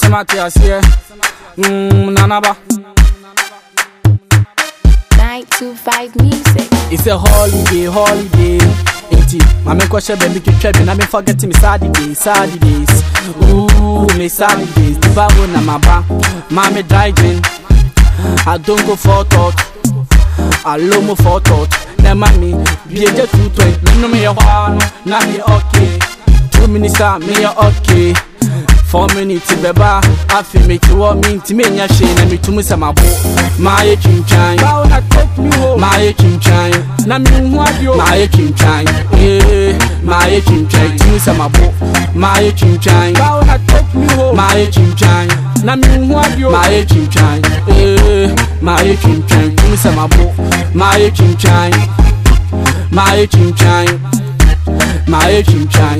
Samatia here. Nanaba. 925 Music. It's a holiday. Mama kwashe baby kitchebi na me forget me sad days. Ooh, me sad days. The bawo na maba. Mama driving. I don't go for thought. I lomo for thought. Na mami, be a jet 220. No me ya wano, na me okay. 2 minutes me ya okay. 4 minutes beba, I feel me to what mean to me nya she na me to me sama bo. My chinchan, bow na take me home. My chinchan, na me hu adio. My chinchan, my chinchan to me sama bo. My chinchan, bow na take me home. My chinchan, na me hu adio. My chinchan, my chinchan to me sama bo. My chinchan, my chinchan. My chinchan,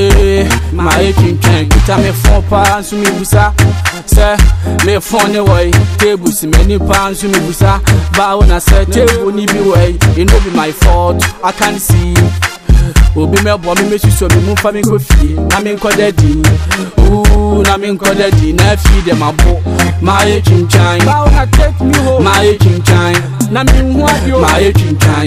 my chinchan. Kita me phone pa so me busa. Say me phone away. Table si many pounds so me busa. Ba when I say table ni be way. It no be my fault. I can't see. Obi me bo me so me mu fa me go fie. Na me nko daddy. Ooh, na me nko daddy. Na feed them abo. My chinchan. Ba when I take me home. My chinchan. Na me hu adio. My chinchan.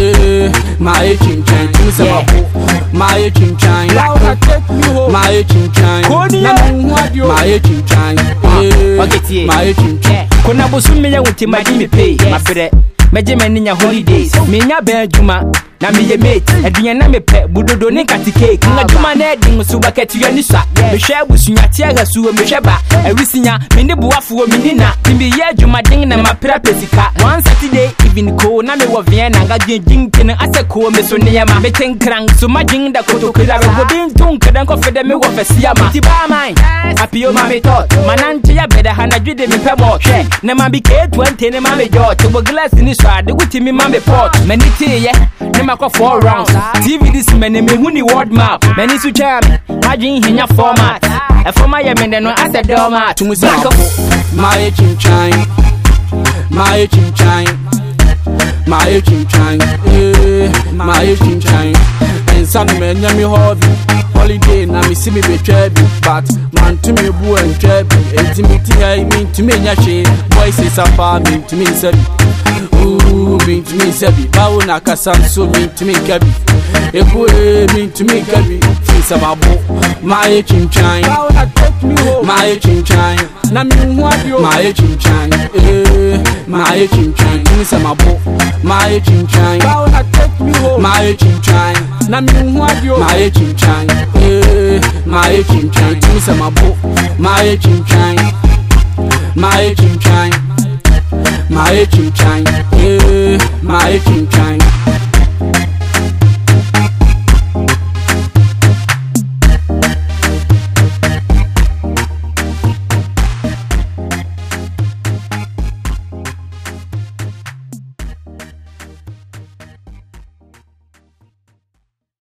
My chinchan. Tu se abo. My chinchan. Ba when I take me home. My chinchan. Na me hu adio. My chinchan. My chinchan. Kona bosumi ya wuti majimi pay. Mafere. Meje meninya holidays. Minya benjuma. Na me ye mate, edunya na me pe budodo ne kati cake. Na djuma na edi so bucket you ni swa. Me hwe busunya tiaga suwo me hwe ba. Ewisinya me ne buafuo me ni na. Timbi ye djuma den na mapra pesika. One Saturday even ko na me wo Vienna nga djin tin aseko me so ne yama. Me tenkrang so majin da kotokira be godin tun kadan ko fede me wo fesiama. Ti ba man. Apio ma me tot. Manante ya beda hana dwede me pe mo hwe. Na ma bi K20 ne ma me jo. To glass ni swa de guti me ma me pot. Mani ti ye. Mako 4 rounds. TV this man me huni world map. Many su charm. Majin hinya format. A format ya mende no as a doormat. My chinchan. My chinchan. My chinchan. My chinchan. And some men me hobby. Holiday na me see me be trebi. But man to me bu and trebi. Intimity I mean to me nyashi. Voices are far mean to me said. Ooh, mean to me sabi. Bawo na kasam so mean to me kabi. Eku mean to me kabi. Fisa babo. My chinchan. Bawo na take me home. My chinchan. Na me hu adio. My chinchan. My chinchan. To me sama bo. My chinchan. Bawo na take me home. My chinchan. Na me hu adio. My chinchan. My chinchan. To me sama bo. My chinchan. My chinchan. My chinchan, my chinchan.